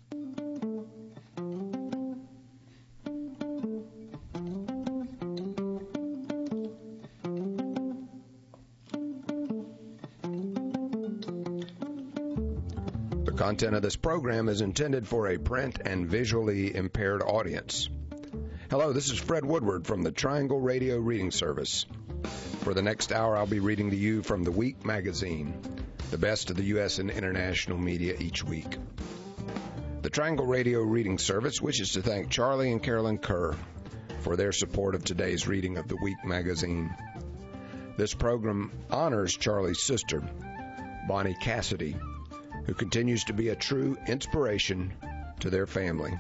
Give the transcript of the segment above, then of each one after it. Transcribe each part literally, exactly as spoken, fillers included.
The content of this program is intended for a print and visually impaired audience. Hello, this is Fred Woodward from the Triangle Radio Reading Service. For the next hour, I'll be reading to you from The Week magazine, the best of the U S and international media each week. The Triangle Radio Reading Service wishes to thank Charlie and Carolyn Kerr for their support of today's reading of The Week magazine. This program honors Charlie's sister, Bonnie Cassidy, who continues to be a true inspiration to their family.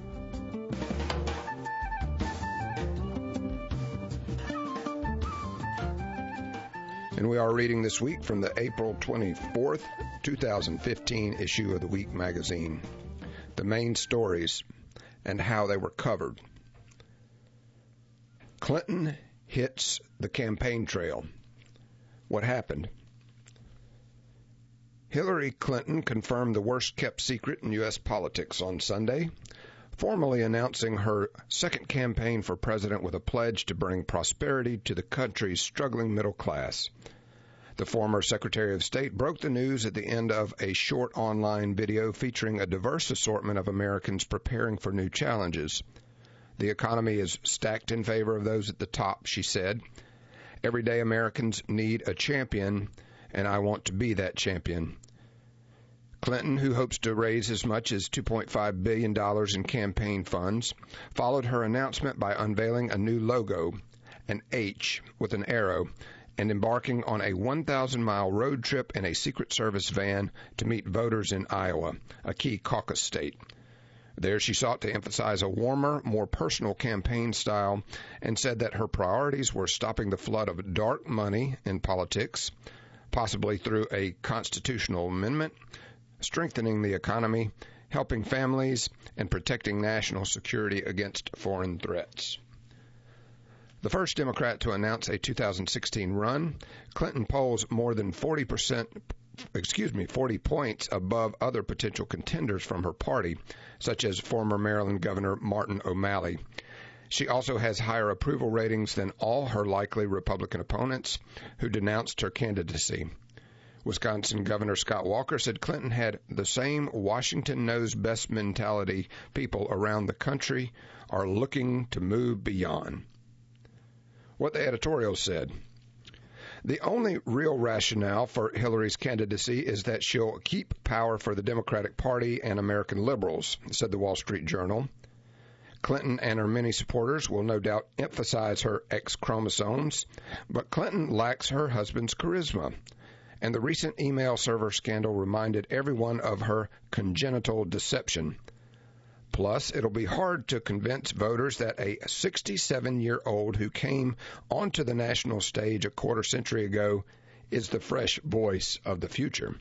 And we are reading this week from the April twenty-fourth, twenty fifteen issue of The Week magazine. The main stories and how they were covered. Clinton hits the campaign trail. What happened? Hillary Clinton confirmed the worst-kept secret in U S politics on Sunday, formally announcing her second campaign for president with a pledge to bring prosperity to the country's struggling middle class. The former Secretary of State broke the news at the end of a short online video featuring a diverse assortment of Americans preparing for new challenges. The economy is stacked in favor of those at the top, she said. Everyday Americans need a champion, and I want to be that champion. Clinton, who hopes to raise as much as two point five billion dollars in campaign funds, followed her announcement by unveiling a new logo, an H with an arrow, and embarking on a one thousand mile road trip in a Secret Service van to meet voters in Iowa, a key caucus state. There she sought to emphasize a warmer, more personal campaign style and said that her priorities were stopping the flood of dark money in politics, possibly through a constitutional amendment, strengthening the economy, helping families, and protecting national security against foreign threats. The first Democrat to announce a two thousand sixteen run, Clinton polls more than forty percent, excuse me, forty points above other potential contenders from her party, such as former Maryland Governor Martin O'Malley. She also has higher approval ratings than all her likely Republican opponents who denounced her candidacy. Wisconsin Governor Scott Walker said Clinton had the same Washington knows best mentality people around the country are looking to move beyond. What the editorial said. The only real rationale for Hillary's candidacy is that she'll keep power for the Democratic Party and American liberals, said the Wall Street Journal. Clinton and her many supporters will no doubt emphasize her X chromosomes, but Clinton lacks her husband's charisma. And the recent email server scandal reminded everyone of her congenital deception. Plus, it'll be hard to convince voters that a sixty-seven-year-old who came onto the national stage a quarter century ago is the fresh voice of the future.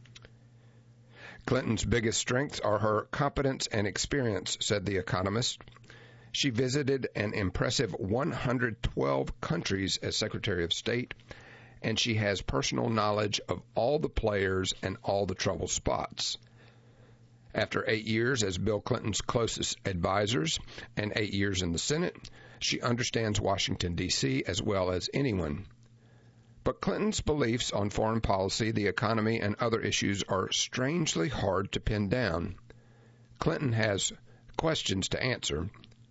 Clinton's biggest strengths are her competence and experience, said The Economist. She visited an impressive one hundred twelve countries as Secretary of State, and she has personal knowledge of all the players and all the trouble spots. After eight years as Bill Clinton's closest advisors and eight years in the Senate, she understands Washington, D C as well as anyone. But Clinton's beliefs on foreign policy, the economy, and other issues are strangely hard to pin down. Clinton has questions to answer.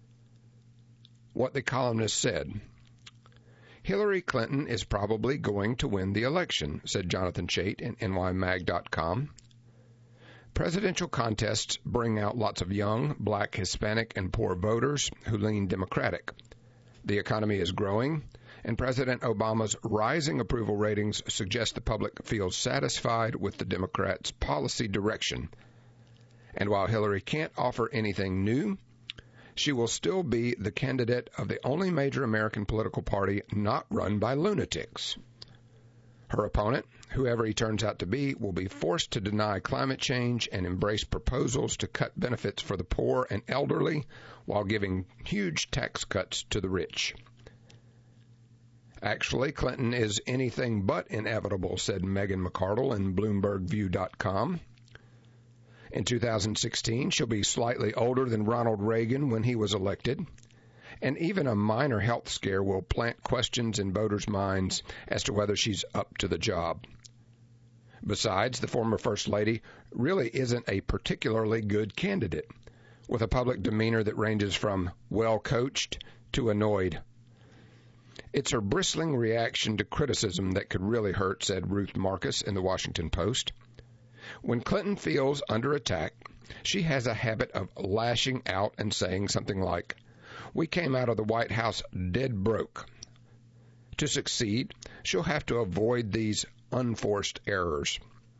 What the columnist said. Hillary Clinton is probably going to win the election, said Jonathan Chait in N Y mag dot com. Presidential contests bring out lots of young, black, Hispanic, and poor voters who lean Democratic. The economy is growing, and President Obama's rising approval ratings suggest the public feels satisfied with the Democrats' policy direction. And while Hillary can't offer anything new, she will still be the candidate of the only major American political party not run by lunatics. Her opponent, whoever he turns out to be, will be forced to deny climate change and embrace proposals to cut benefits for the poor and elderly while giving huge tax cuts to the rich. Actually, Clinton is anything but inevitable, said Megan McArdle in Bloomberg View dot com. In two thousand sixteen, she'll be slightly older than Ronald Reagan when he was elected. And even a minor health scare will plant questions in voters' minds as to whether she's up to the job. Besides, the former First Lady really isn't a particularly good candidate, with a public demeanor that ranges from well-coached to annoyed. It's her bristling reaction to criticism that could really hurt, said Ruth Marcus in the Washington Post. When Clinton feels under attack, she has a habit of lashing out and saying something like, "We came out of the White House dead broke." To succeed, she'll have to avoid these unforced errors.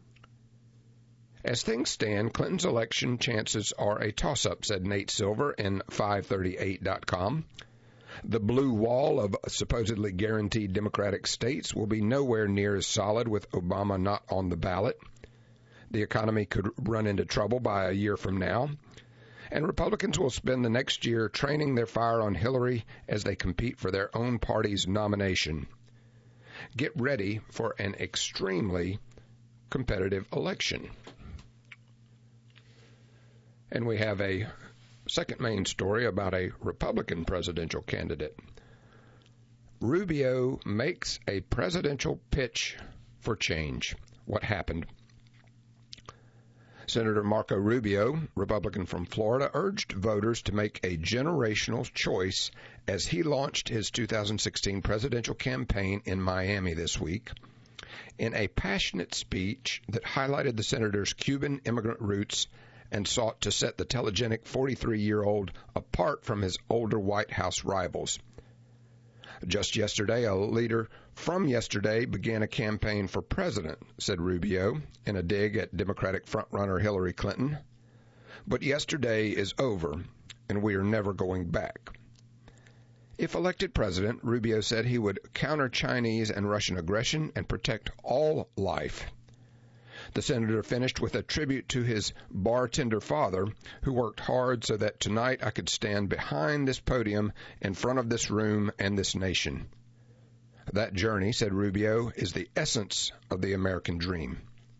As things stand, Clinton's election chances are a toss-up, said Nate Silver in five thirty-eight dot com. The blue wall of supposedly guaranteed Democratic states will be nowhere near as solid with Obama not on the ballot. The economy could run into trouble by a year from now. And Republicans will spend the next year training their fire on Hillary as they compete for their own party's nomination. Get ready for an extremely competitive election. And we have a second main story about a Republican presidential candidate. Rubio makes a presidential pitch for change. What happened? Senator Marco Rubio, Republican from Florida, urged voters to make a generational choice as he launched his two thousand sixteen presidential campaign in Miami this week. In a passionate speech that highlighted the senator's Cuban immigrant roots and sought to set the telegenic forty-three-year-old apart from his older White House rivals. Just yesterday, a leader from yesterday began a campaign for president, said Rubio, in a dig at Democratic frontrunner Hillary Clinton. But yesterday is over, and we are never going back. If elected president, Rubio said he would counter Chinese and Russian aggression and protect all life. The senator finished with a tribute to his bartender father, who worked hard so that tonight I could stand behind this podium in front of this room and this nation. That journey, said Rubio, is the essence of the American dream.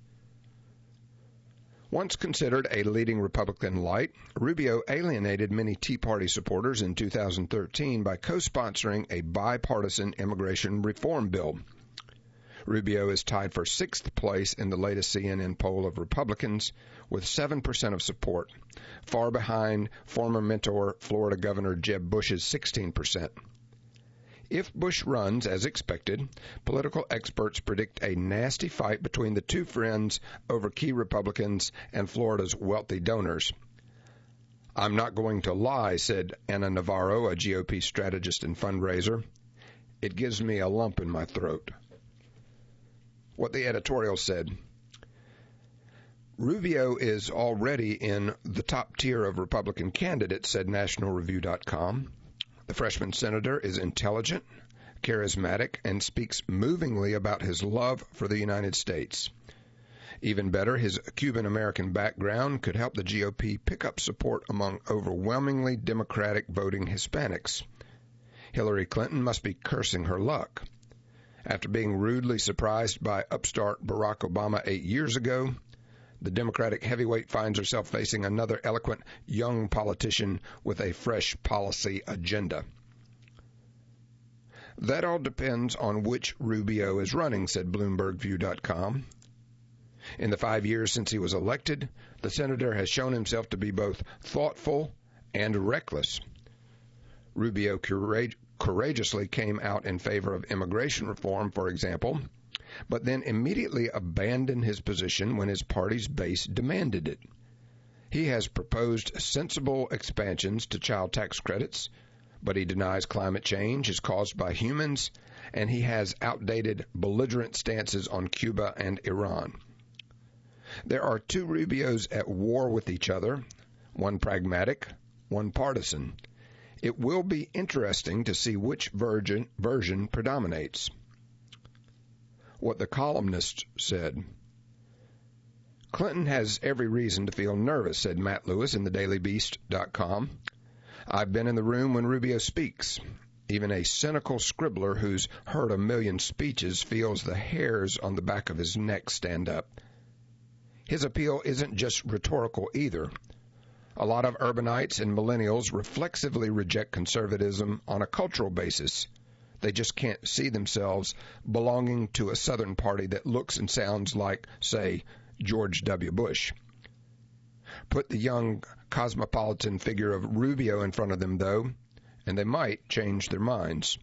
Once considered a leading Republican light, Rubio alienated many Tea Party supporters in two thousand thirteen by co-sponsoring a bipartisan immigration reform bill. Rubio is tied for sixth place in the latest C N N poll of Republicans with seven percent of support, far behind former mentor Florida Governor Jeb Bush's sixteen percent. If Bush runs as expected, political experts predict a nasty fight between the two friends over key Republicans and Florida's wealthy donors. I'm not going to lie, said Ana Navarro, a G O P strategist and fundraiser. It gives me a lump in my throat. What the editorial said. Rubio is already in the top tier of Republican candidates, said National Review dot com. The freshman senator is intelligent, charismatic, and speaks movingly about his love for the United States. Even better, his Cuban-American background could help the G O P pick up support among overwhelmingly Democratic voting Hispanics. Hillary Clinton must be cursing her luck. After being rudely surprised by upstart Barack Obama eight years ago, the Democratic heavyweight finds herself facing another eloquent young politician with a fresh policy agenda. That all depends on which Rubio is running, said Bloomberg View dot com. In the five years since he was elected, the senator has shown himself to be both thoughtful and reckless. Rubio courage courageously came out in favor of immigration reform, for example, but then immediately abandoned his position when his party's base demanded it. He has proposed sensible expansions to child tax credits, but he denies climate change is caused by humans, and he has outdated, belligerent stances on Cuba and Iran. There are two Rubios at war with each other, one pragmatic, one partisan. It will be interesting to see which version, version predominates. What the columnist said. Clinton has every reason to feel nervous, said Matt Lewis in the daily beast dot com. I've been in the room when Rubio speaks. Even a cynical scribbler who's heard a million speeches feels the hairs on the back of his neck stand up. His appeal isn't just rhetorical either. A lot of urbanites and millennials reflexively reject conservatism on a cultural basis. They just can't see themselves belonging to a Southern party that looks and sounds like, say, George W. Bush. Put the young cosmopolitan figure of Rubio in front of them, though, and they might change their minds.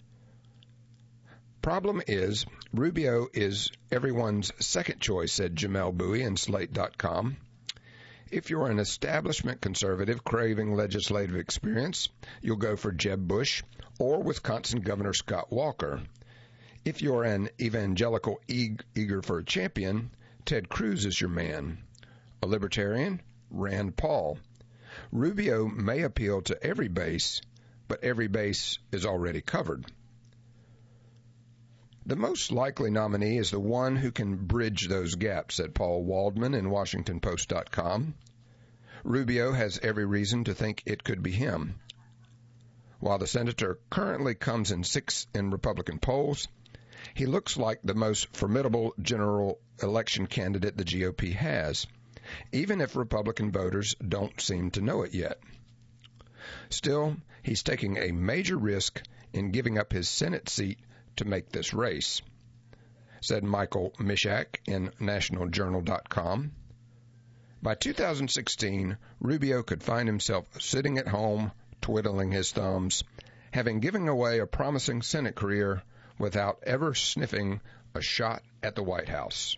Problem is, Rubio is everyone's second choice, said Jamel Bowie in Slate dot com. If you're an establishment conservative craving legislative experience, you'll go for Jeb Bush or Wisconsin Governor Scott Walker. If you're an evangelical eager for a champion, Ted Cruz is your man. A libertarian, Rand Paul. Rubio may appeal to every base, but every base is already covered. The most likely nominee is the one who can bridge those gaps, said Paul Waldman in Washington Post dot com. Rubio has every reason to think it could be him. While the senator currently comes in sixth in Republican polls, he looks like the most formidable general election candidate the G O P has, even if Republican voters don't seem to know it yet. Still, he's taking a major risk in giving up his Senate seat to make this race, said Michael Mishak in National Journal dot com. By two thousand sixteen, Rubio could find himself sitting at home, twiddling his thumbs, having given away a promising Senate career without ever sniffing a shot at the White House.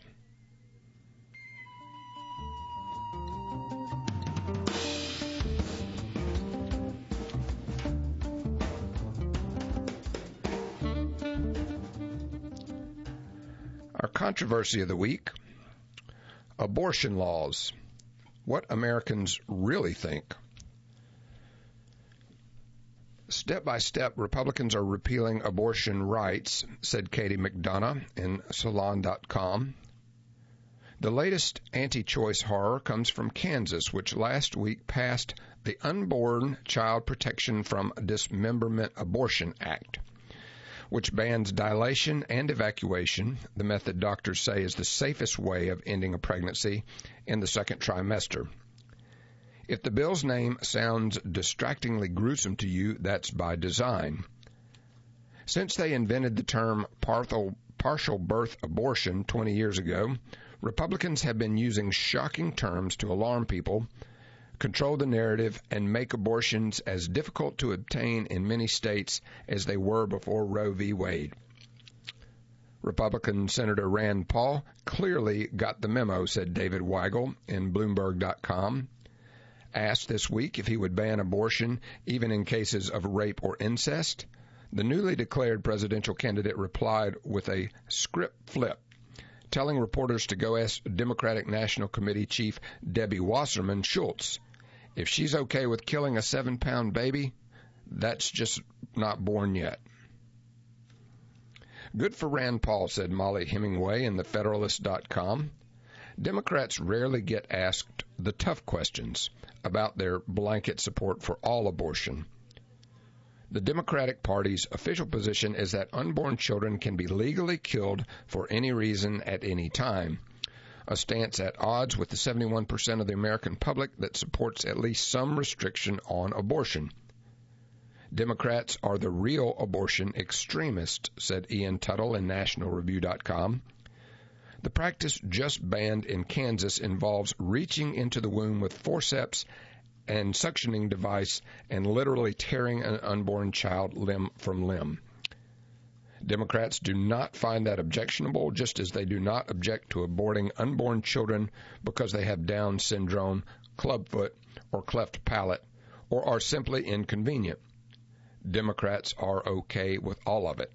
Our controversy of the week, abortion laws, what Americans really think. Step by step, Republicans are repealing abortion rights, said Katie McDonough in Salon dot com. The latest anti-choice horror comes from Kansas, which last week passed the Unborn Child Protection from Dismemberment Abortion Act, which bans dilation and evacuation, the method doctors say is the safest way of ending a pregnancy in the second trimester. If the bill's name sounds distractingly gruesome to you, that's by design. Since they invented the term partial birth abortion twenty years ago, Republicans have been using shocking terms to alarm people, control the narrative, and make abortions as difficult to obtain in many states as they were before Roe v. Wade. Republican Senator Rand Paul clearly got the memo, said David Weigel in Bloomberg dot com. Asked this week if he would ban abortion even in cases of rape or incest, the newly declared presidential candidate replied with a script flip, telling reporters to go ask Democratic National Committee Chief Debbie Wasserman Schultz. If she's okay with killing a seven-pound baby, that's just not born yet. Good for Rand Paul, said Molly Hemingway in the Federalist dot com. Democrats rarely get asked the tough questions about their blanket support for all abortion. The Democratic Party's official position is that unborn children can be legally killed for any reason at any time, a stance at odds with the seventy-one percent of the American public that supports at least some restriction on abortion. Democrats are the real abortion extremists, said Ian Tuttle in National Review dot com. The practice just banned in Kansas involves reaching into the womb with forceps and suctioning device and literally tearing an unborn child limb from limb. Democrats do not find that objectionable, just as they do not object to aborting unborn children because they have Down syndrome, clubfoot, or cleft palate, or are simply inconvenient. Democrats are okay with all of it.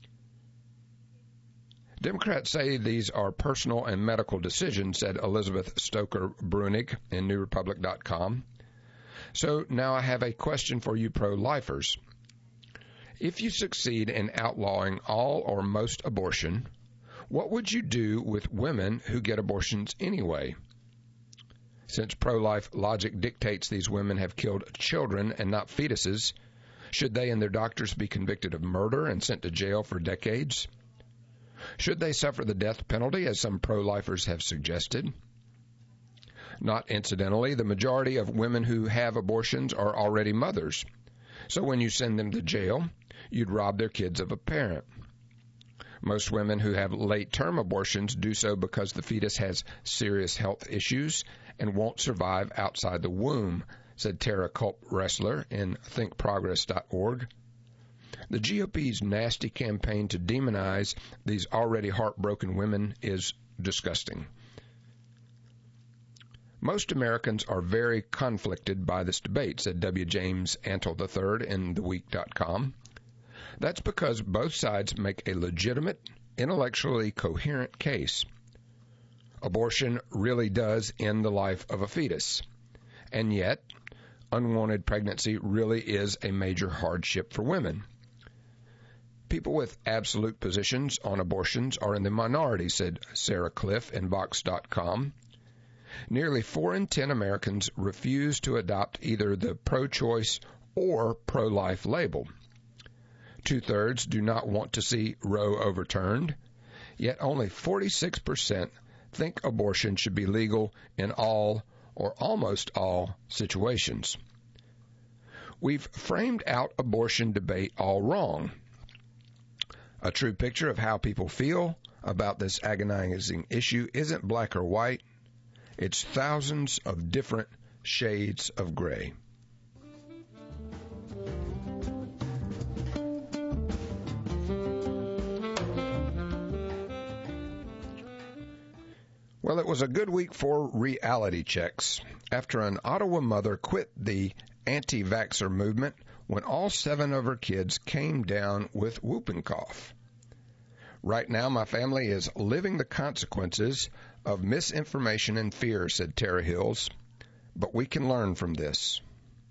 Democrats say these are personal and medical decisions, said Elizabeth Stoker Brunig in New Republic dot com. So now I have a question for you pro-lifers. If you succeed in outlawing all or most abortion, what would you do with women who get abortions anyway? Since pro-life logic dictates these women have killed children and not fetuses, should they and their doctors be convicted of murder and sent to jail for decades? Should they suffer the death penalty, as some pro-lifers have suggested? Not incidentally, the majority of women who have abortions are already mothers. So when you send them to jail, you'd rob their kids of a parent. Most women who have late-term abortions do so because the fetus has serious health issues and won't survive outside the womb, said Tara Culp-Ressler in think progress dot org. The G O P's nasty campaign to demonize these already heartbroken women is disgusting. Most Americans are very conflicted by this debate, said W. James Antle the third in the week dot com. That's because both sides make a legitimate, intellectually coherent case. Abortion really does end the life of a fetus. And yet, unwanted pregnancy really is a major hardship for women. People with absolute positions on abortions are in the minority, said Sarah Cliff in Vox dot com. Nearly four in ten Americans refuse to adopt either the pro-choice or pro-life label. Two-thirds do not want to see Roe overturned, yet only forty-six percent think abortion should be legal in all or almost all situations. We've framed out abortion debate all wrong. A true picture of how people feel about this agonizing issue isn't black or white. It's thousands of different shades of gray. Well, it was a good week for reality checks after an Ottawa mother quit the anti-vaxxer movement when all seven of her kids came down with whooping cough. Right now, my family is living the consequences of misinformation and fear, said Tara Hills, but we can learn from this.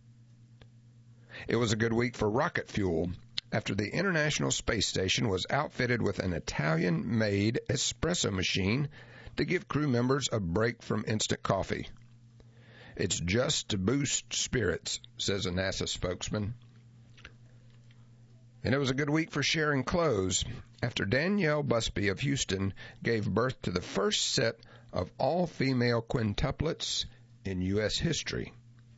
It was a good week for rocket fuel after the International Space Station was outfitted with an Italian-made espresso machine to give crew members a break from instant coffee. It's just to boost spirits, says a NASA spokesman. And it was a good week for sharing clothes after Danielle Busby of Houston gave birth to the first set of all-female quintuplets in U S history.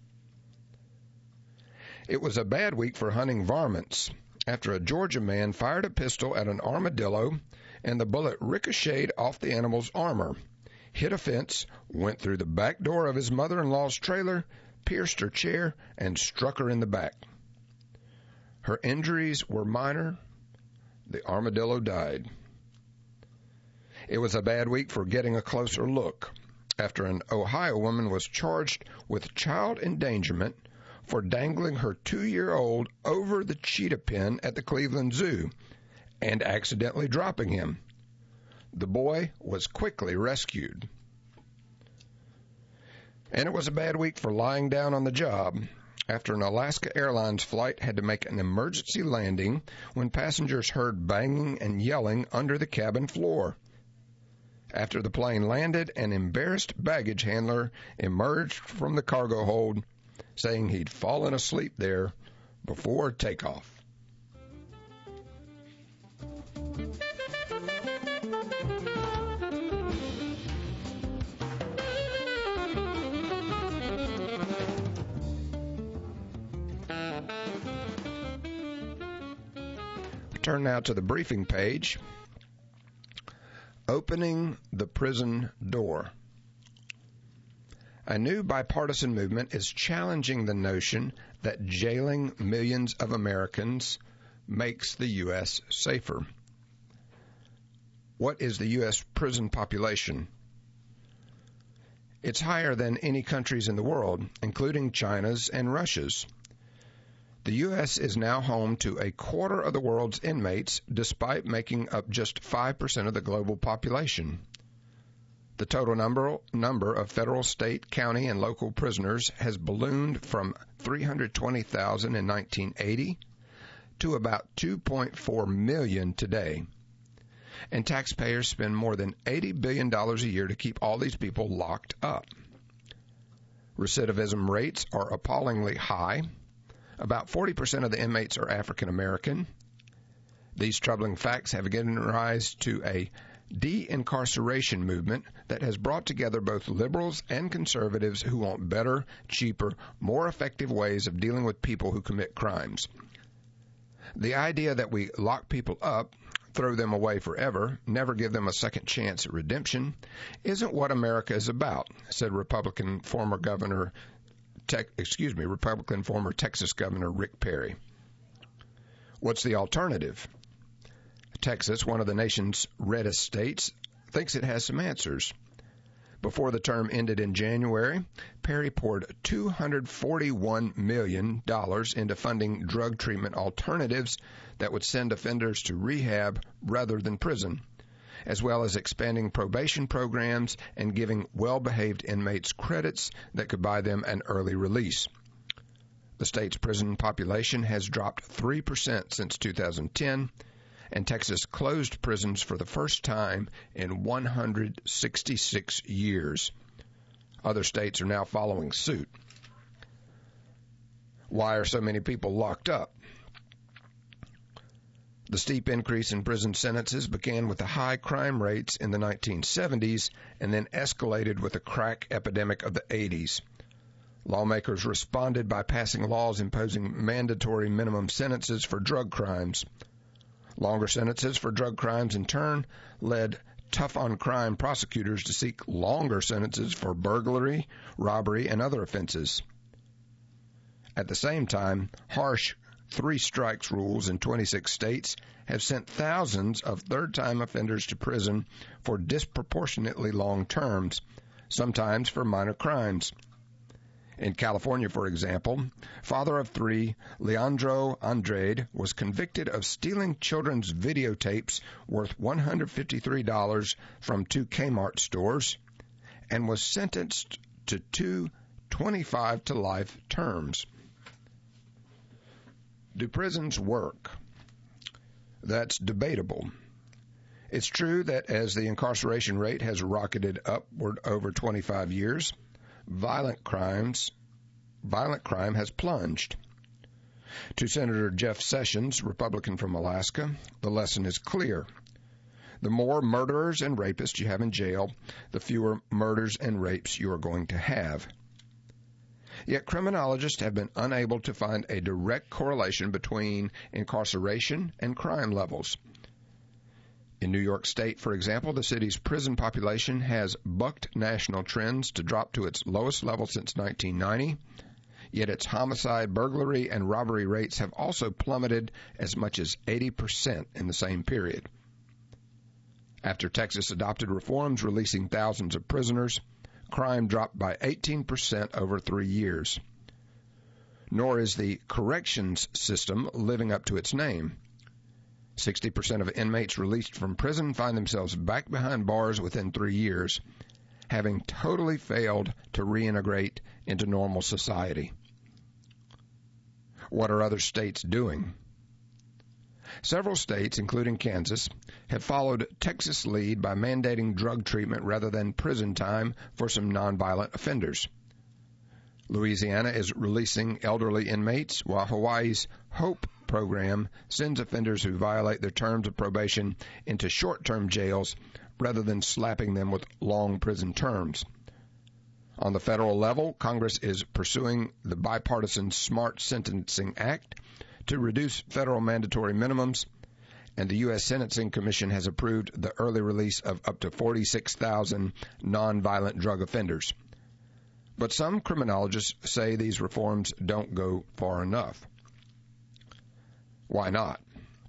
It was a bad week for hunting varmints after a Georgia man fired a pistol at an armadillo and the bullet ricocheted off the animal's armor, hit a fence, went through the back door of his mother-in-law's trailer, pierced her chair, and struck her in the back. Her injuries were minor. The armadillo died. It was a bad week for getting a closer look after an Ohio woman was charged with child endangerment for dangling her two-year-old over the cheetah pen at the Cleveland Zoo and accidentally dropping him. The boy was quickly rescued. And it was a bad week for lying down on the job after an Alaska Airlines flight had to make an emergency landing when passengers heard banging and yelling under the cabin floor. After the plane landed, an embarrassed baggage handler emerged from the cargo hold, saying he'd fallen asleep there before takeoff. Turn now to the briefing page. Opening the prison door. A new bipartisan movement is challenging the notion that jailing millions of Americans makes the U S safer. What is the U S prison population? It's higher than any countries in the world, including China's and Russia's. The U S is now home to a quarter of the world's inmates, despite making up just five percent of the global population. The total number, number of federal, state, county, and local prisoners has ballooned from three hundred twenty thousand in nineteen eighty to about two point four million today. And taxpayers spend more than eighty billion dollars a year to keep all these people locked up. Recidivism rates are appallingly high. About forty percent of the inmates are African American. These troubling facts have given rise to a de-incarceration movement that has brought together both liberals and conservatives who want better, cheaper, more effective ways of dealing with people who commit crimes. The idea that we lock people up, throw them away forever, never give them a second chance at redemption, isn't what America is about, said Republican former Governor, Te- excuse me, Republican former Texas Governor Rick Perry. What's the alternative? Texas, one of the nation's reddest states, thinks it has some answers. Before the term ended in January, Perry poured two hundred forty-one million dollars into funding drug treatment alternatives that would send offenders to rehab rather than prison, as well as expanding probation programs and giving well-behaved inmates credits that could buy them an early release. The state's prison population has dropped three percent since two thousand ten, and Texas closed prisons for the first time in one hundred sixty-six years. Other states are now following suit. Why are so many people locked up? The steep increase in prison sentences began with the high crime rates in the nineteen seventies and then escalated with the crack epidemic of the eighties. Lawmakers responded by passing laws imposing mandatory minimum sentences for drug crimes. Longer sentences for drug crimes, in turn, led tough-on-crime prosecutors to seek longer sentences for burglary, robbery, and other offenses. At the same time, harsh three-strikes rules in twenty-six states have sent thousands of third-time offenders to prison for disproportionately long terms, sometimes for minor crimes. In California, for example, father of three, Leandro Andrade, was convicted of stealing children's videotapes worth one hundred fifty-three dollars from two Kmart stores and was sentenced to two twenty-five to life terms. Do prisons work? That's debatable. It's true that as the incarceration rate has rocketed upward over twenty-five years, violent crimes, violent crime has plunged. To Senator Jeff Sessions, Republican from Alaska, the lesson is clear. The more murderers and rapists you have in jail, the fewer murders and rapes you are going to have. Yet criminologists have been unable to find a direct correlation between incarceration and crime levels. In New York State, for example, the city's prison population has bucked national trends to drop to its lowest level since nineteen ninety, yet its homicide, burglary, and robbery rates have also plummeted as much as eighty percent in the same period. After Texas adopted reforms releasing thousands of prisoners, crime dropped by eighteen percent over three years. Nor is the corrections system living up to its name. sixty percent of inmates released from prison find themselves back behind bars within three years, having totally failed to reintegrate into normal society. What are other states doing? Several states, including Kansas, have followed Texas' lead by mandating drug treatment rather than prison time for some nonviolent offenders. Louisiana is releasing elderly inmates, while Hawaii's HOPE program sends offenders who violate their terms of probation into short-term jails rather than slapping them with long prison terms. On the federal level, Congress is pursuing the bipartisan SMART Sentencing Act to reduce federal mandatory minimums, and the U S Sentencing Commission has approved the early release of up to forty-six thousand nonviolent drug offenders. But some criminologists say these reforms don't go far enough. Why not?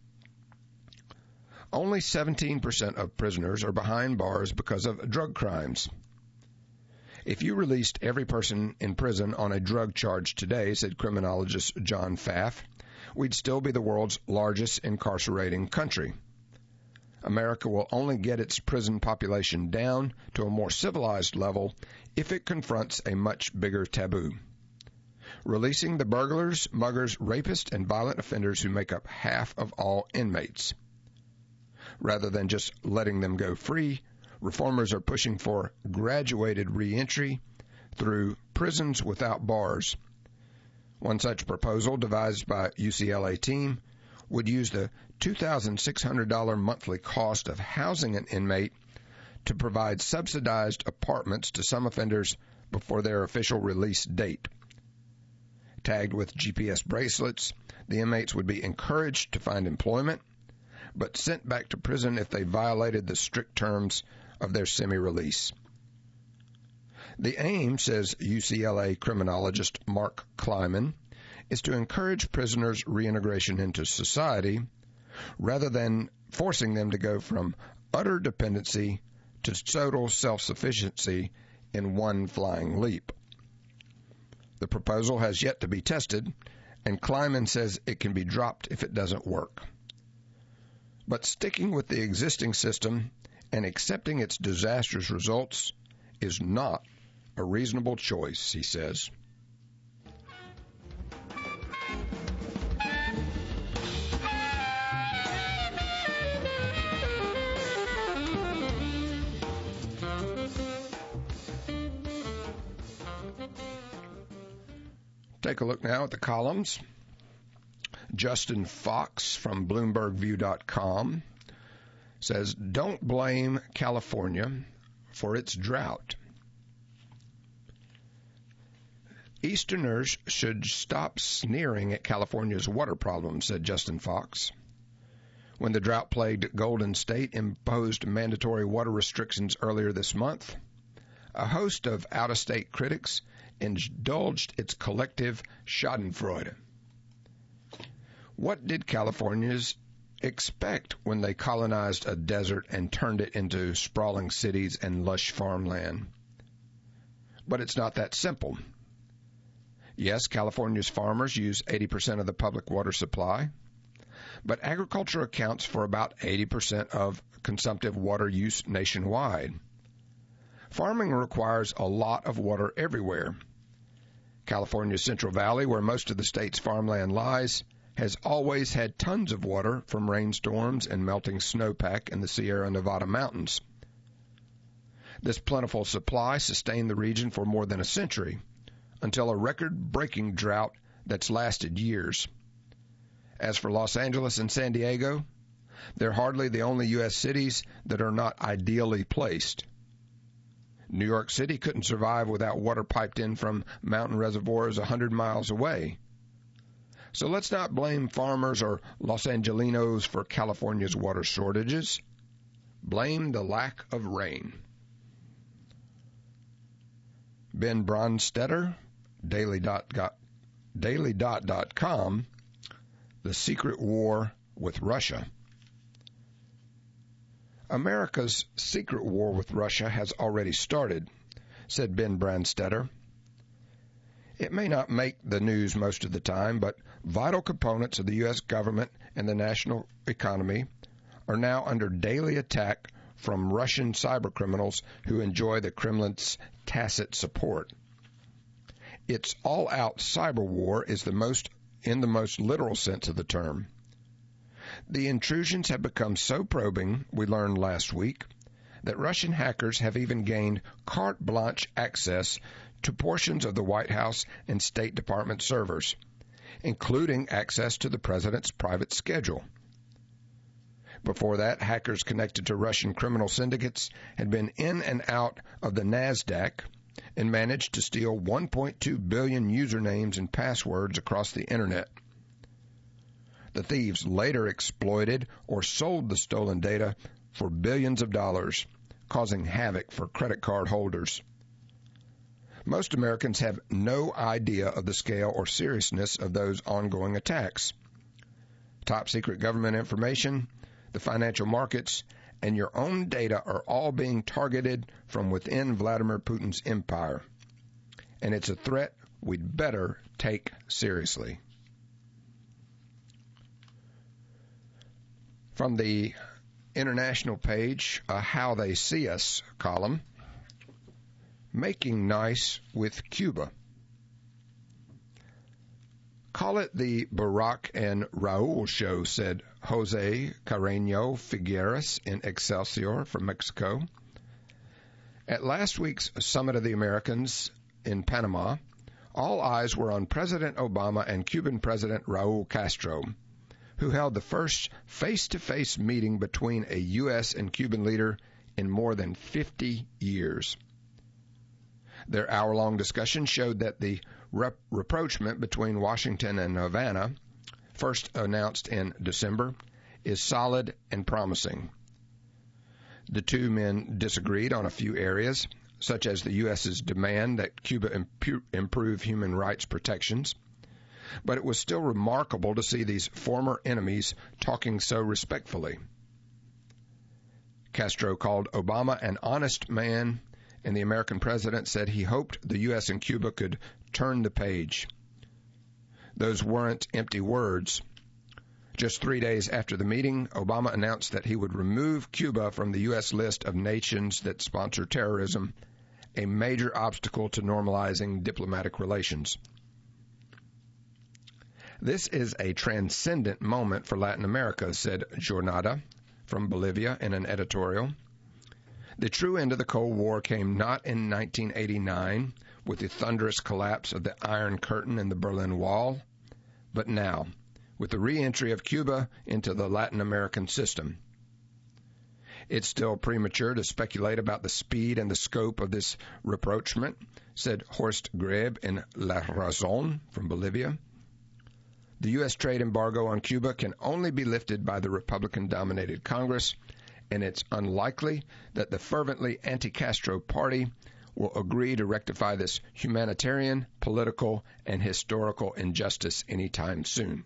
Only seventeen percent of prisoners are behind bars because of drug crimes. If you released every person in prison on a drug charge today, said criminologist John Pfaff, we'd still be the world's largest incarcerating country. America will only get its prison population down to a more civilized level if it confronts a much bigger taboo. Releasing the burglars, muggers, rapists, and violent offenders who make up half of all inmates. Rather than just letting them go free, reformers are pushing for graduated reentry through prisons without bars. One such proposal, devised by U C L A team, would use the two thousand six hundred dollars monthly cost of housing an inmate to provide subsidized apartments to some offenders before their official release date. Tagged with G P S bracelets, the inmates would be encouraged to find employment, but sent back to prison if they violated the strict terms of their semi-release. The aim, says U C L A criminologist Mark Kleiman, is to encourage prisoners' reintegration into society rather than forcing them to go from utter dependency to total self-sufficiency in one flying leap. The proposal has yet to be tested, and Kleiman says it can be dropped if it doesn't work. But sticking with the existing system and accepting its disastrous results is not a reasonable choice, he says. Take a look now at the columns. Justin Fox from Bloomberg View dot com says, "Don't blame California for its drought. Easterners should stop sneering at California's water problems," said Justin Fox. When the drought-plagued Golden State imposed mandatory water restrictions earlier this month, a host of out-of-state critics indulged its collective schadenfreude. What did Californians expect when they colonized a desert and turned it into sprawling cities and lush farmland? But it's not that simple. Yes, California's farmers use eighty percent of the public water supply, but agriculture accounts for about eighty percent of consumptive water use nationwide. Farming requires a lot of water everywhere. California's Central Valley, where most of the state's farmland lies, has always had tons of water from rainstorms and melting snowpack in the Sierra Nevada mountains. This plentiful supply sustained the region for more than a century, until a record-breaking drought that's lasted years. As for Los Angeles and San Diego, they're hardly the only U S cities that are not ideally placed. New York City couldn't survive without water piped in from mountain reservoirs a hundred miles away. So let's not blame farmers or Los Angelinos for California's water shortages. Blame the lack of rain. Ben Bronstetter, Daily Dot dot com, The Secret War with Russia. America's secret war with Russia has already started, said Ben Bronstetter. It may not make the news most of the time, but vital components of the U S government and the national economy are now under daily attack from Russian cybercriminals who enjoy the Kremlin's tacit support. Its all-out cyber war is the most, in the most literal sense of the term. The intrusions have become so probing, we learned last week, that Russian hackers have even gained carte blanche access to portions of the White House and State Department servers, including access to the president's private schedule. Before that, hackers connected to Russian criminal syndicates had been in and out of the NASDAQ and managed to steal one point two billion usernames and passwords across the Internet. The thieves later exploited or sold the stolen data for billions of dollars, causing havoc for credit card holders. Most Americans have no idea of the scale or seriousness of those ongoing attacks. Top secret government information, the financial markets, and your own data are all being targeted from within Vladimir Putin's empire. And it's a threat we'd better take seriously. From the international page, a How They See Us column, Making Nice with Cuba. Call it the Barack and Raul show, said Jose Carreño Figueres in Excelsior from Mexico. At last week's Summit of the Americans in Panama, all eyes were on President Obama and Cuban President Raul Castro, who held the first face-to-face meeting between a U S and Cuban leader in more than fifty years. Their hour-long discussion showed that the rep- rapprochement between Washington and Havana, first announced in December, is solid and promising. The two men disagreed on a few areas, such as the U S's demand that Cuba impu- improve human rights protections, but it was still remarkable to see these former enemies talking so respectfully. Castro called Obama an honest man, and the American president said he hoped the U S and Cuba could turn the page. Those weren't empty words. Just three days after the meeting, Obama announced that he would remove Cuba from the U S list of nations that sponsor terrorism, a major obstacle to normalizing diplomatic relations. This is a transcendent moment for Latin America, said Jornada from Bolivia in an editorial. The true end of the Cold War came not in nineteen eighty-nine with the thunderous collapse of the Iron Curtain and the Berlin Wall, but now, with the re-entry of Cuba into the Latin American system. It's still premature to speculate about the speed and the scope of this rapprochement, said Horst Grebe in La Razón from Bolivia. The U S trade embargo on Cuba can only be lifted by the Republican-dominated Congress, and it's unlikely that the fervently anti-Castro party will agree to rectify this humanitarian, political, and historical injustice anytime soon.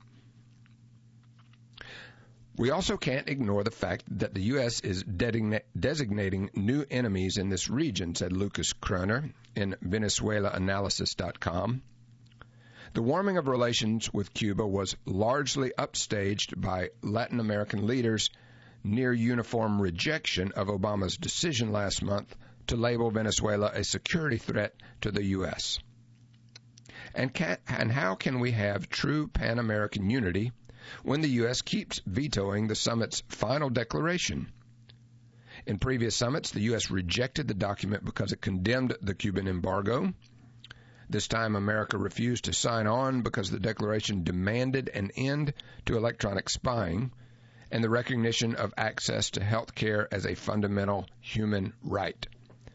We also can't ignore the fact that the U S is designating new enemies in this region, said Lucas Kroner in Venezuela Analysis dot com. The warming of relations with Cuba was largely upstaged by Latin American leaders' near-uniform rejection of Obama's decision last month to label Venezuela a security threat to the U S. And, can, and how can we have true Pan-American unity when the U S keeps vetoing the summit's final declaration? In previous summits, the U S rejected the document because it condemned the Cuban embargo. This time, America refused to sign on because the declaration demanded an end to electronic spying and the recognition of access to health care as a fundamental human right.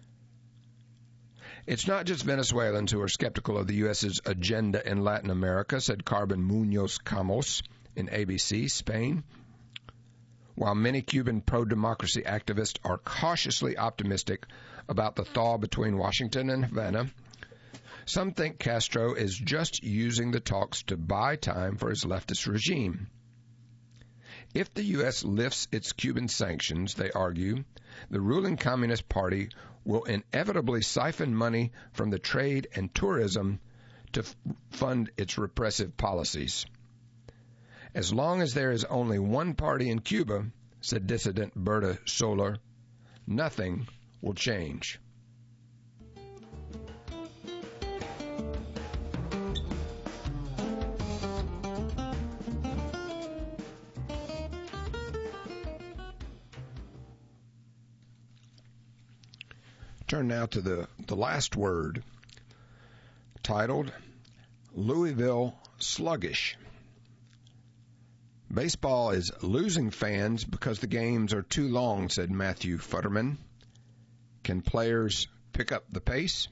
It's not just Venezuelans who are skeptical of the U S's agenda in Latin America, said Carmen Munoz Camos in A B C, Spain. While many Cuban pro-democracy activists are cautiously optimistic about the thaw between Washington and Havana, some think Castro is just using the talks to buy time for his leftist regime. If the U S lifts its Cuban sanctions, they argue, the ruling Communist Party will inevitably siphon money from the trade and tourism to f- fund its repressive policies. As long as there is only one party in Cuba, said dissident Berta Soler, nothing will change. Turn now to the, the last word, titled Louisville Sluggish. Baseball is losing fans because the games are too long, said Matthew Futterman. Can players pick up the pace?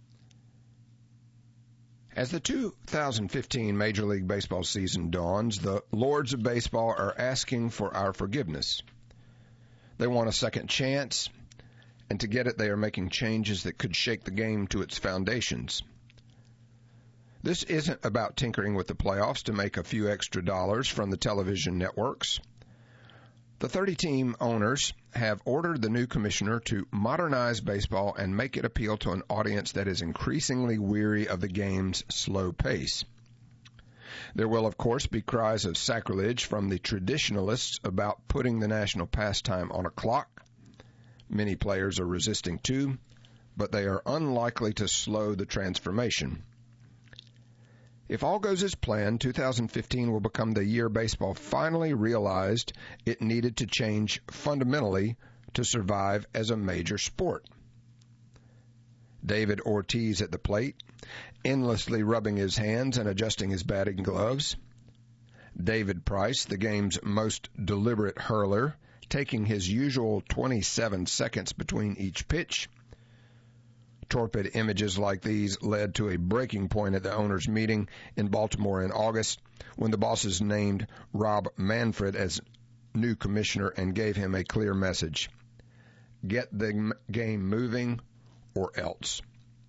As the two thousand fifteen Major League Baseball season dawns, the Lords of Baseball are asking for our forgiveness. They want a second chance, and to get it, they are making changes that could shake the game to its foundations. This isn't about tinkering with the playoffs to make a few extra dollars from the television networks. The thirty-team owners have ordered the new commissioner to modernize baseball and make it appeal to an audience that is increasingly weary of the game's slow pace. There will, of course, be cries of sacrilege from the traditionalists about putting the national pastime on a clock. Many players are resisting too, but they are unlikely to slow the transformation. If all goes as planned, two thousand fifteen will become the year baseball finally realized it needed to change fundamentally to survive as a major sport. David Ortiz at the plate, endlessly rubbing his hands and adjusting his batting gloves. David Price, the game's most deliberate hurler, taking his usual twenty-seven seconds between each pitch. Torpid images like these led to a breaking point at the owners' meeting in Baltimore in August when the bosses named Rob Manfred as new commissioner and gave him a clear message: get the game moving or else.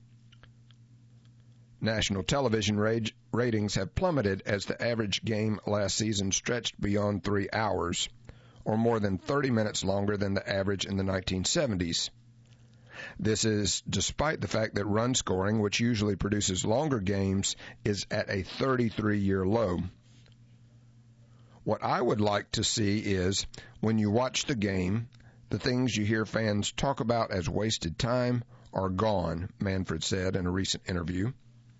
National television rage, ratings have plummeted as the average game last season stretched beyond three hours, or more than thirty minutes longer than the average in the nineteen seventies. This is despite the fact that run scoring, which usually produces longer games, is at a thirty-three-year low. What I would like to see is, when you watch the game, the things you hear fans talk about as wasted time are gone, Manfred said in a recent interview.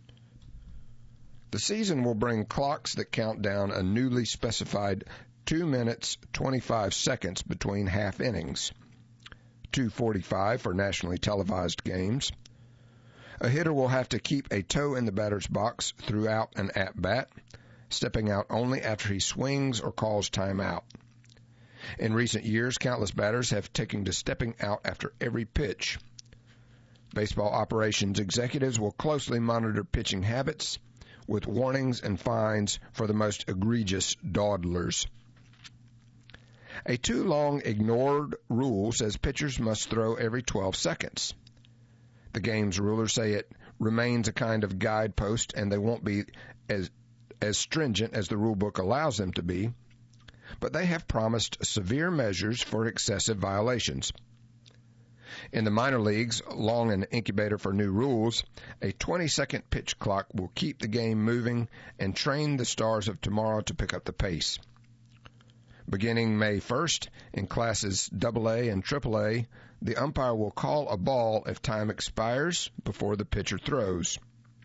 The season will bring clocks that count down a newly specified two minutes, twenty-five seconds between half innings, two forty-five for nationally televised games. A hitter will have to keep a toe in the batter's box throughout an at-bat, stepping out only after he swings or calls timeout. In recent years, countless batters have taken to stepping out after every pitch. Baseball operations executives will closely monitor pitching habits, with warnings and fines for the most egregious dawdlers. A too-long ignored rule says pitchers must throw every twelve seconds. The game's rulers say it remains a kind of guidepost and they won't be as, as stringent as the rulebook allows them to be, but they have promised severe measures for excessive violations. In the minor leagues, long an incubator for new rules, a twenty-second pitch clock will keep the game moving and train the stars of tomorrow to pick up the pace. Beginning May first, in classes double A and triple A, the umpire will call a ball if time expires before the pitcher throws.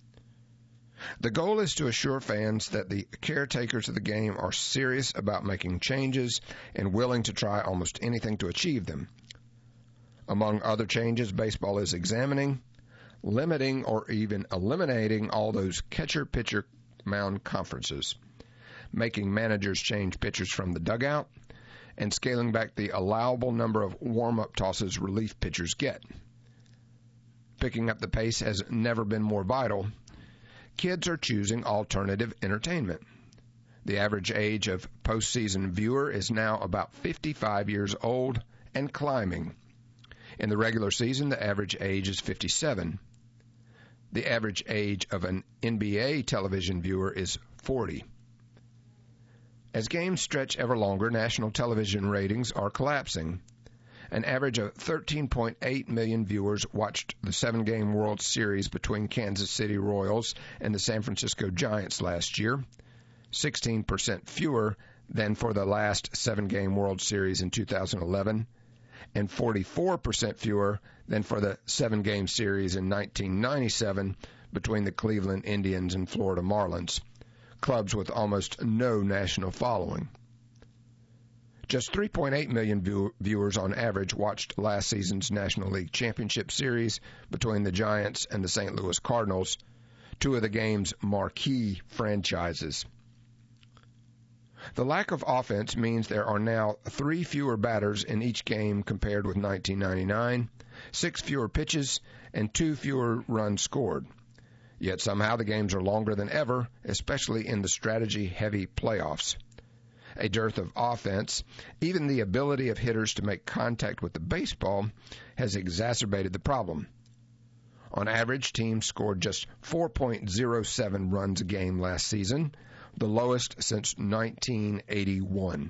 The goal is to assure fans that the caretakers of the game are serious about making changes and willing to try almost anything to achieve them. Among other changes baseball is examining, limiting or even eliminating all those catcher-pitcher mound conferences, making managers change pitchers from the dugout, and scaling back the allowable number of warm-up tosses relief pitchers get. Picking up the pace has never been more vital. Kids are choosing alternative entertainment. The average age of postseason viewer is now about fifty-five years old and climbing. In the regular season, the average age is fifty-seven. The average age of an N B A television viewer is forty. As games stretch ever longer, national television ratings are collapsing. An average of thirteen point eight million viewers watched the seven-game World Series between Kansas City Royals and the San Francisco Giants last year, sixteen percent fewer than for the last seven-game World Series in two thousand eleven, and forty-four percent fewer than for the seven-game series in nineteen ninety-seven between the Cleveland Indians and Florida Marlins, clubs with almost no national following. Just three point eight million view- viewers on average watched last season's National League Championship Series between the Giants and the Saint Louis Cardinals, two of the game's marquee franchises. The lack of offense means there are now three fewer batters in each game compared with nineteen ninety-nine, six fewer pitches, and two fewer runs scored. Yet somehow the games are longer than ever, especially in the strategy-heavy playoffs. A dearth of offense, even the ability of hitters to make contact with the baseball, has exacerbated the problem. On average, teams scored just four point oh seven runs a game last season, the lowest since nineteen eighty-one.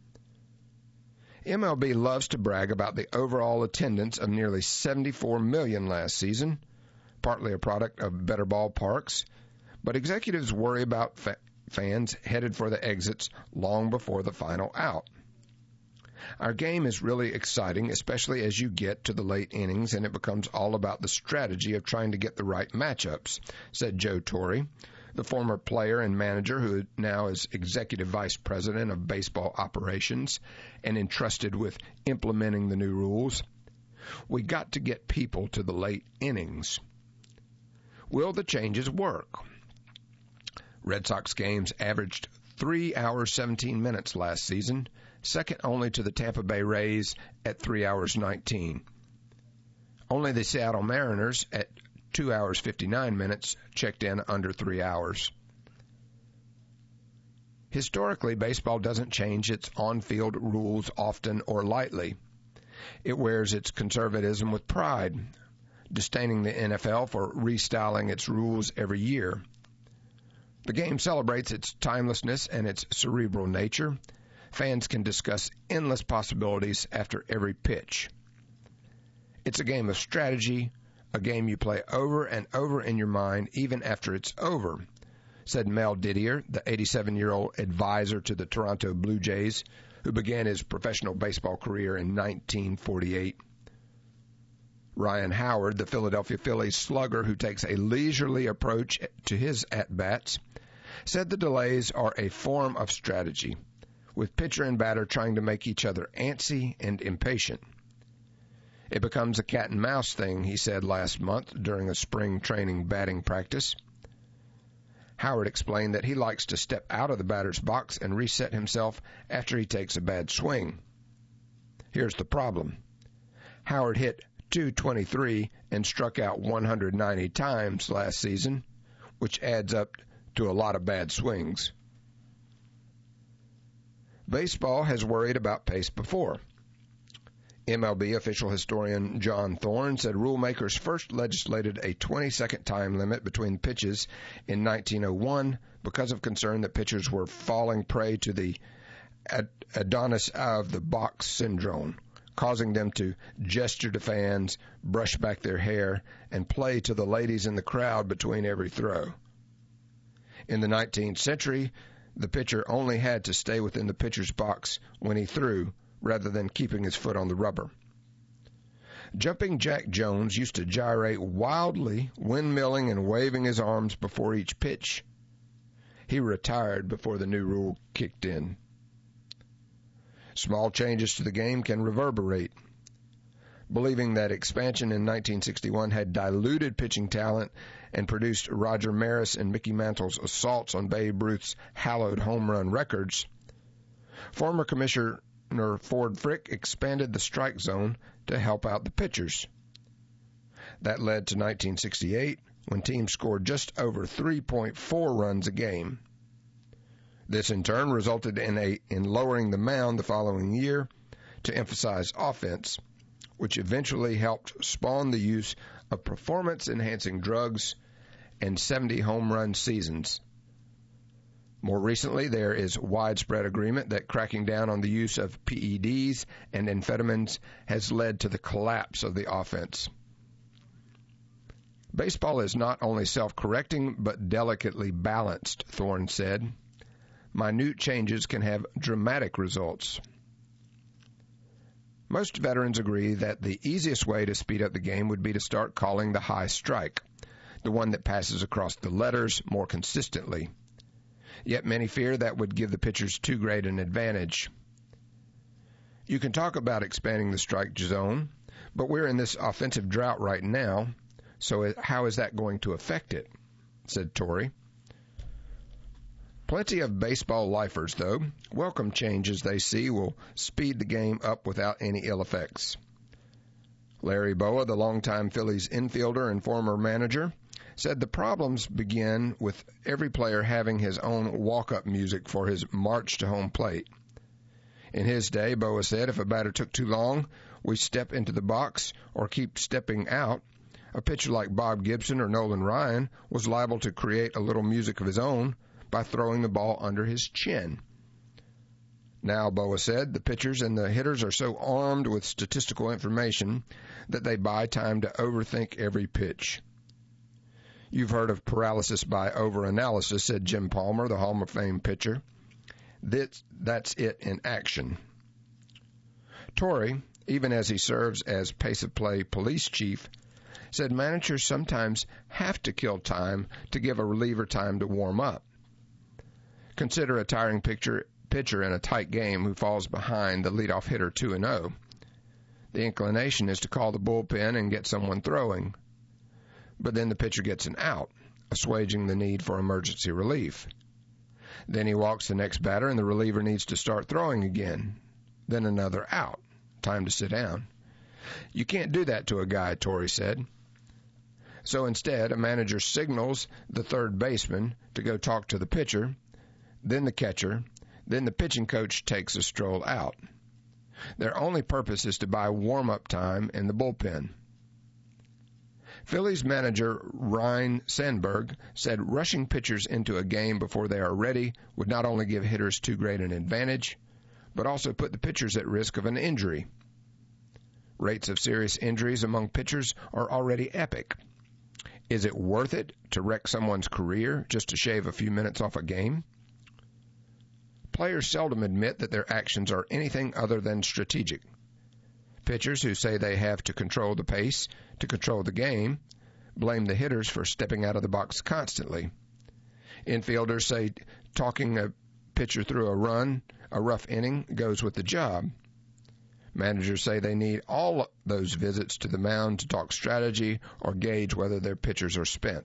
M L B loves to brag about the overall attendance of nearly seventy-four million last season, partly a product of better ballparks, but executives worry about fa- fans headed for the exits long before the final out. Our game is really exciting, especially as you get to the late innings and it becomes all about the strategy of trying to get the right matchups, said Joe Torre, the former player and manager who now is executive vice president of baseball operations and entrusted with implementing the new rules. We got to get people to the late innings. Will the changes work? Red Sox games averaged three hours, seventeen minutes last season, second only to the Tampa Bay Rays at three hours, nineteen. Only the Seattle Mariners at two hours, fifty-nine minutes checked in under three hours. Historically, baseball doesn't change its on-field rules often or lightly. It wears its conservatism with pride, disdaining the N F L for restyling its rules every year. The game celebrates its timelessness and its cerebral nature. Fans can discuss endless possibilities after every pitch. It's a game of strategy, a game you play over and over in your mind even after it's over, said Mel Didier, the eighty-seven-year-old advisor to the Toronto Blue Jays, who began his professional baseball career in nineteen forty-eight. Ryan Howard, the Philadelphia Phillies slugger who takes a leisurely approach to his at-bats, said the delays are a form of strategy, with pitcher and batter trying to make each other antsy and impatient. It becomes a cat-and-mouse thing, he said last month during a spring training batting practice. Howard explained that he likes to step out of the batter's box and reset himself after he takes a bad swing. Here's the problem. Howard hit two twenty-three and struck out one hundred ninety times last season, which adds up to a lot of bad swings. Baseball has worried about pace before. M L B official historian John Thorne said rulemakers first legislated a twenty-second time limit between pitches in nineteen oh one because of concern that pitchers were falling prey to the Adonis of the box syndrome, causing them to gesture to fans, brush back their hair, and play to the ladies in the crowd between every throw. In the nineteenth century, the pitcher only had to stay within the pitcher's box when he threw, rather than keeping his foot on the rubber. Jumping Jack Jones used to gyrate wildly, windmilling and waving his arms before each pitch. He retired before the new rule kicked in. Small changes to the game can reverberate. Believing that expansion in nineteen sixty-one had diluted pitching talent and produced Roger Maris and Mickey Mantle's assaults on Babe Ruth's hallowed home run records, former Commissioner Ford Frick expanded the strike zone to help out the pitchers. That led to nineteen sixty-eight, when teams scored just over three point four runs a game. This in turn resulted in a in lowering the mound the following year to emphasize offense, which eventually helped spawn the use of performance-enhancing drugs and seventy home run seasons. More recently, there is widespread agreement that cracking down on the use of P E Ds and amphetamines has led to the collapse of the offense. Baseball is not only self-correcting, but delicately balanced, Thorne said. Minute changes can have dramatic results. Most veterans agree that the easiest way to speed up the game would be to start calling the high strike, the one that passes across the letters more consistently. Yet many fear that would give the pitchers too great an advantage. You can talk about expanding the strike zone, but we're in this offensive drought right now, so how is that going to affect it? Said Torrey. Plenty of baseball lifers, though, welcome changes they see will speed the game up without any ill effects. Larry Bowa, the longtime Phillies infielder and former manager, said the problems begin with every player having his own walk-up music for his march to home plate. In his day, Bowa said, if a batter took too long, we step into the box or keep stepping out. A pitcher like Bob Gibson or Nolan Ryan was liable to create a little music of his own by throwing the ball under his chin. Now, Bowa said, the pitchers and the hitters are so armed with statistical information that they buy time to overthink every pitch. You've heard of paralysis by overanalysis, said Jim Palmer, the Hall of Fame pitcher. This, that's it in action. Torrey, even as he serves as pace-of-play police chief, said managers sometimes have to kill time to give a reliever time to warm up. Consider a tiring pitcher, pitcher in a tight game who falls behind the leadoff hitter two and oh. The inclination is to call the bullpen and get someone throwing. But then the pitcher gets an out, assuaging the need for emergency relief. Then he walks the next batter, and the reliever needs to start throwing again. Then another out. Time to sit down. You can't do that to a guy, Torre said. So instead, a manager signals the third baseman to go talk to the pitcher, then the catcher, then the pitching coach takes a stroll out. Their only purpose is to buy warm-up time in the bullpen. Phillies manager Ryne Sandberg said rushing pitchers into a game before they are ready would not only give hitters too great an advantage, but also put the pitchers at risk of an injury. Rates of serious injuries among pitchers are already epic. Is it worth it to wreck someone's career just to shave a few minutes off a game? Players seldom admit that their actions are anything other than strategic. Pitchers who say they have to control the pace to control the game blame the hitters for stepping out of the box constantly. Infielders say talking a pitcher through a run, a rough inning, goes with the job. Managers say they need all those visits to the mound to talk strategy or gauge whether their pitchers are spent.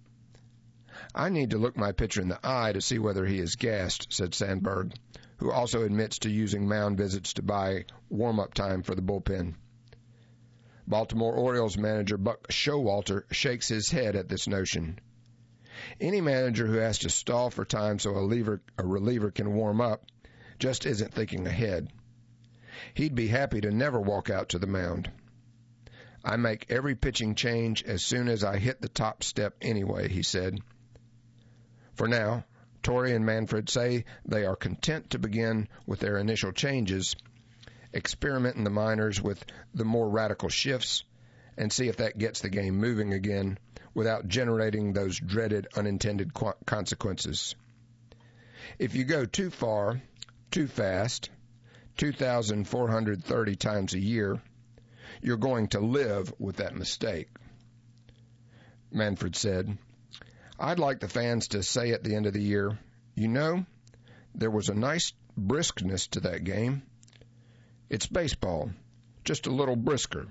I need to look my pitcher in the eye to see whether he is gassed, said Sandberg, who also admits to using mound visits to buy warm-up time for the bullpen. Baltimore Orioles manager Buck Showalter shakes his head at this notion. Any manager who has to stall for time so a, lever, a reliever can warm up just isn't thinking ahead. He'd be happy to never walk out to the mound. I make every pitching change as soon as I hit the top step anyway, he said. For now, Torre and Manfred say they are content to begin with their initial changes, experiment in the minors with the more radical shifts, and see if that gets the game moving again without generating those dreaded unintended qu- consequences. If you go too far, too fast, two thousand four hundred thirty times a year, you're going to live with that mistake. Manfred said, I'd like the fans to say at the end of the year, you know, there was a nice briskness to that game. It's baseball, just a little brisker.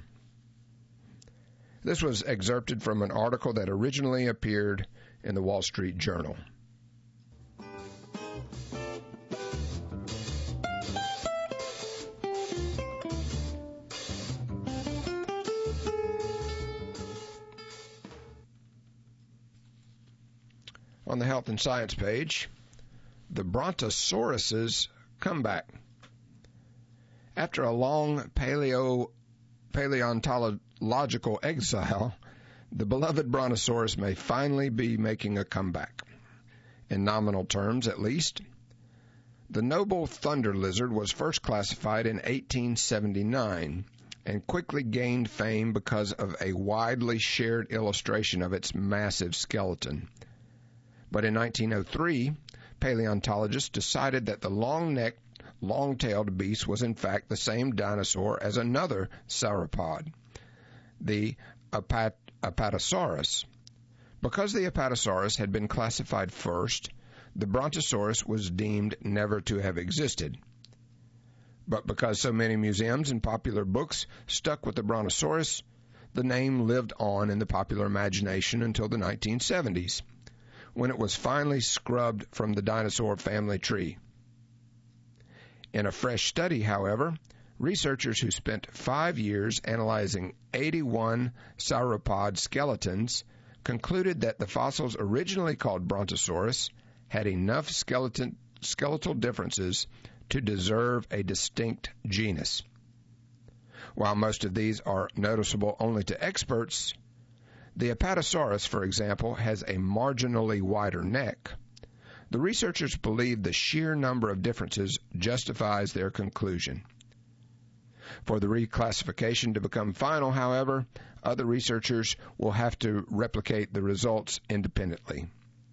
This was excerpted from an article that originally appeared in the Wall Street Journal. On the Health and Science page, the Brontosaurus's comeback. After a long paleo, paleontological exile, the beloved Brontosaurus may finally be making a comeback. In nominal terms, at least. The noble thunder lizard was first classified in eighteen seventy-nine and quickly gained fame because of a widely shared illustration of its massive skeleton. But in nineteen oh three, paleontologists decided that the long-necked, long-tailed beast was in fact the same dinosaur as another sauropod, the Apat- Apatosaurus. Because the Apatosaurus had been classified first, the Brontosaurus was deemed never to have existed. But because so many museums and popular books stuck with the Brontosaurus, the name lived on in the popular imagination until the nineteen seventies. When it was finally scrubbed from the dinosaur family tree. In a fresh study, however, researchers who spent five years analyzing eighty-one sauropod skeletons concluded that the fossils originally called Brontosaurus had enough skeleton, skeletal differences to deserve a distinct genus. While most of these are noticeable only to experts, the Apatosaurus, for example, has a marginally wider neck. The researchers believe the sheer number of differences justifies their conclusion. For the reclassification to become final, however, other researchers will have to replicate the results independently.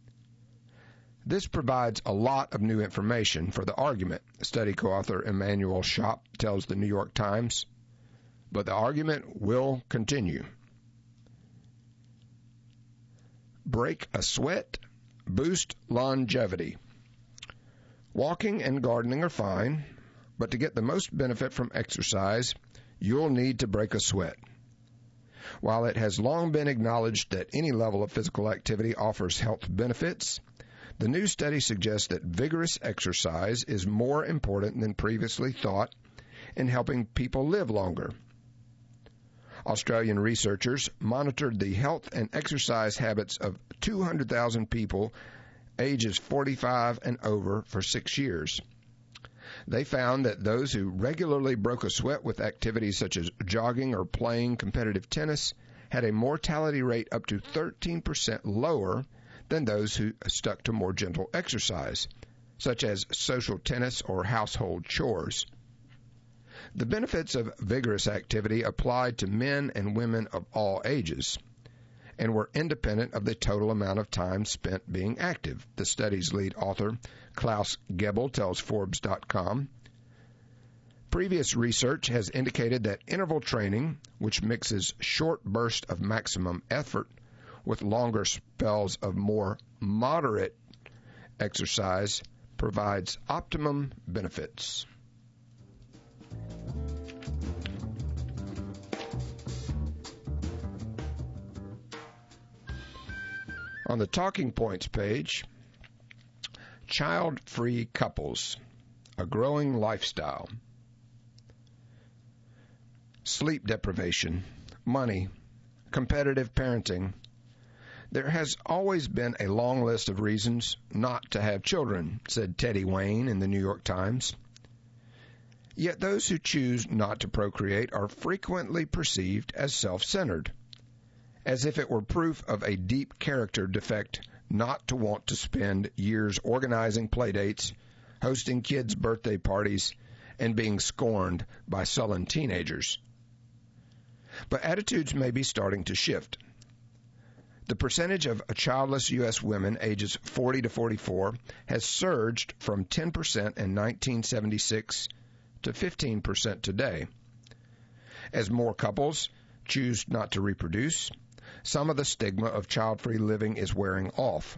This provides a lot of new information for the argument, study co-author Emmanuel Schopp tells the New York Times. But the argument will continue. Break a sweat, boost longevity. Walking and gardening are fine, but to get the most benefit from exercise, you'll need to break a sweat. While it has long been acknowledged that any level of physical activity offers health benefits, The new study suggests that vigorous exercise is more important than previously thought in helping people live longer. Australian researchers monitored the health and exercise habits of two hundred thousand people ages forty-five and over for six years. They found that those who regularly broke a sweat with activities such as jogging or playing competitive tennis had a mortality rate up to thirteen percent lower than those who stuck to more gentle exercise, such as social tennis or household chores. The benefits of vigorous activity applied to men and women of all ages and were independent of the total amount of time spent being active, the study's lead author, Klaus Gebel, tells Forbes dot com. Previous research has indicated that interval training, which mixes short bursts of maximum effort with longer spells of more moderate exercise, provides optimum benefits. On the Talking Points page, child-free couples, a growing lifestyle. Sleep deprivation, money, competitive parenting. There has always been a long list of reasons not to have children, said Teddy Wayne in the New York Times. Yet those who choose not to procreate are frequently perceived as self-centered, as if it were proof of a deep character defect not to want to spend years organizing playdates, hosting kids' birthday parties, and being scorned by sullen teenagers. But attitudes may be starting to shift. The percentage of childless U S women ages forty to forty-four has surged from ten percent in nineteen seventy-six to fifteen percent today. As more couples choose not to reproduce, some of the stigma of child-free living is wearing off.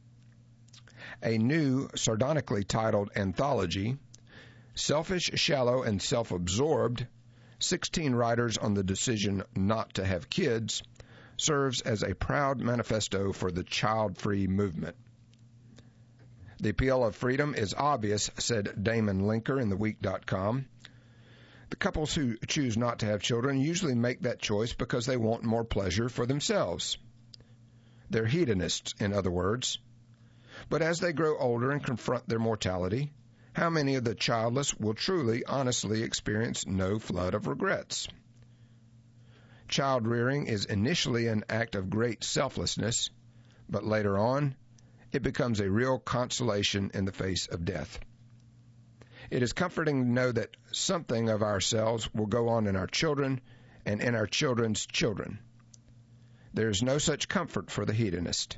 A new, sardonically titled anthology, Selfish, Shallow, and Self-Absorbed, sixteen Writers on the Decision Not to Have Kids, serves as a proud manifesto for the child-free movement. The appeal of freedom is obvious, said Damon Linker in the week dot com. The couples who choose not to have children usually make that choice because they want more pleasure for themselves. They're hedonists, in other words. But as they grow older and confront their mortality, how many of the childless will truly, honestly experience no flood of regrets? Child-rearing is initially an act of great selflessness, but later on, it becomes a real consolation in the face of death. It is comforting to know that something of ourselves will go on in our children and in our children's children. There is no such comfort for the hedonist.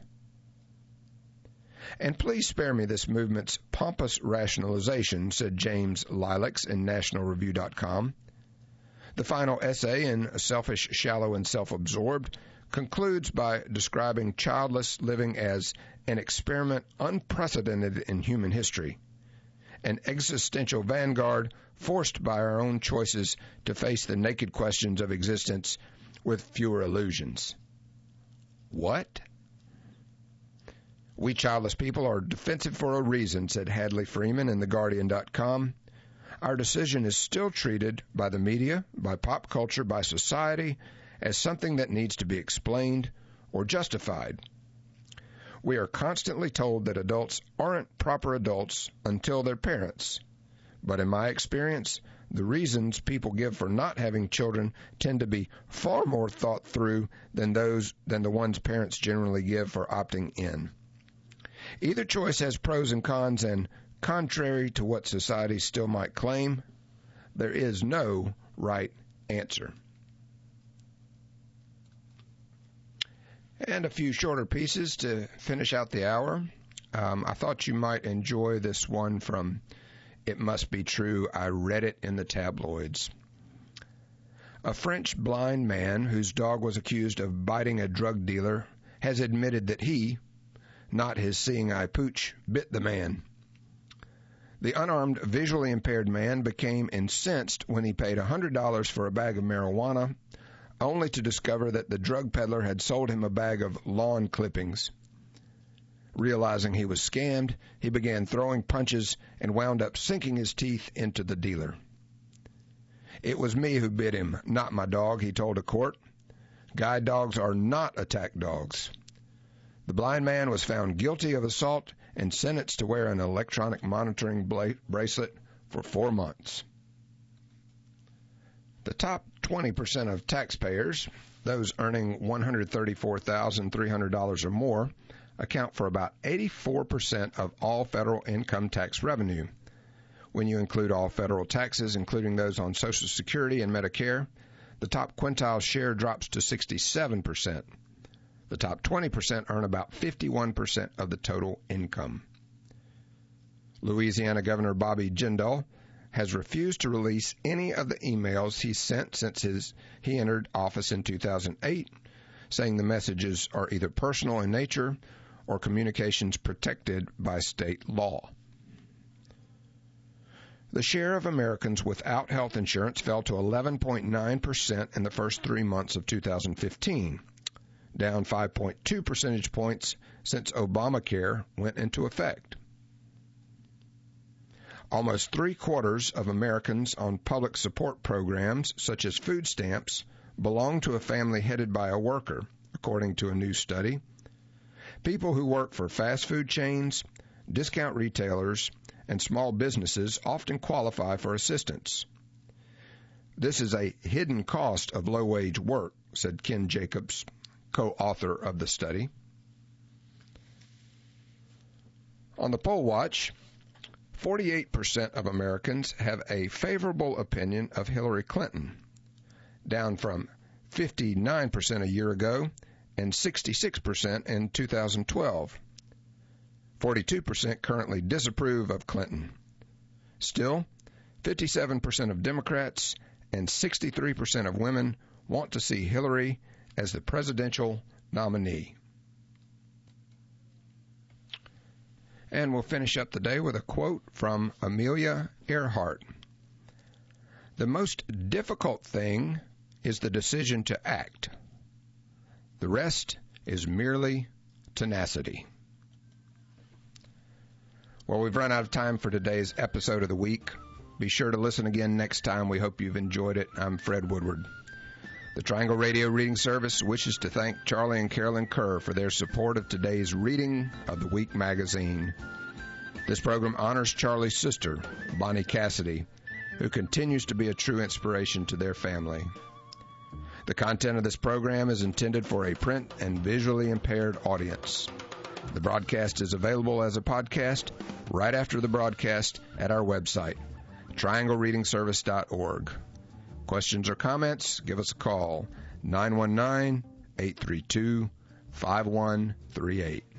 And please spare me this movement's pompous rationalization, said James Lilacs in National Review dot com. The final essay in Selfish, Shallow, and Self-Absorbed concludes by describing childless living as an experiment unprecedented in human history, an existential vanguard forced by our own choices to face the naked questions of existence with fewer illusions. What? We childless people are defensive for a reason, said Hadley Freeman in The Guardian dot com. Our decision is still treated by the media, by pop culture, by society as something that needs to be explained or justified. We are constantly told that adults aren't proper adults until they're parents. But in my experience, the reasons people give for not having children tend to be far more thought through than those than the ones parents generally give for opting in. Either choice has pros and cons, and contrary to what society still might claim, there is no right answer. And a few shorter pieces to finish out the hour. Um, I thought you might enjoy this one from It Must Be True. I read it in the tabloids. A French blind man whose dog was accused of biting a drug dealer has admitted that he, not his seeing eye pooch, bit the man. The unarmed, visually impaired man became incensed when he paid one hundred dollars for a bag of marijuana, only to discover that the drug peddler had sold him a bag of lawn clippings. Realizing he was scammed, he began throwing punches and wound up sinking his teeth into the dealer. "It was me who bit him, not my dog," he told a court. "Guide dogs are not attack dogs." The blind man was found guilty of assault and sentenced to wear an electronic monitoring bla- bracelet for four months. The top twenty percent of taxpayers, those earning one hundred thirty-four thousand three hundred dollars or more, account for about eighty-four percent of all federal income tax revenue. When you include all federal taxes, including those on Social Security and Medicare, the top quintile share drops to sixty-seven percent. The top twenty percent earn about fifty-one percent of the total income. Louisiana Governor Bobby Jindal has refused to release any of the emails he sent since his, he entered office in two thousand eight, saying the messages are either personal in nature or communications protected by state law. The share of Americans without health insurance fell to eleven point nine percent in the first three months of two thousand fifteen, down five point two percentage points since Obamacare went into effect. Almost three-quarters of Americans on public support programs, such as food stamps, belong to a family headed by a worker, according to a new study. People who work for fast food chains, discount retailers, and small businesses often qualify for assistance. "This is a hidden cost of low-wage work," said Ken Jacobs, co-author of the study. On the poll watch, forty-eight percent of Americans have a favorable opinion of Hillary Clinton, down from fifty-nine percent a year ago and sixty-six percent in two thousand twelve. forty-two percent currently disapprove of Clinton. Still, fifty-seven percent of Democrats and sixty-three percent of women want to see Hillary as the presidential nominee. And we'll finish up the day with a quote from Amelia Earhart. "The most difficult thing is the decision to act. The rest is merely tenacity." Well, we've run out of time for today's episode of the week. Be sure to listen again next time. We hope you've enjoyed it. I'm Fred Woodward. The Triangle Radio Reading Service wishes to thank Charlie and Carolyn Kerr for their support of today's reading of the Week magazine. This program honors Charlie's sister, Bonnie Cassidy, who continues to be a true inspiration to their family. The content of this program is intended for a print and visually impaired audience. The broadcast is available as a podcast right after the broadcast at our website, triangle reading service dot org. Questions or comments? Give us a call, nine one nine, eight three two, five one three eight.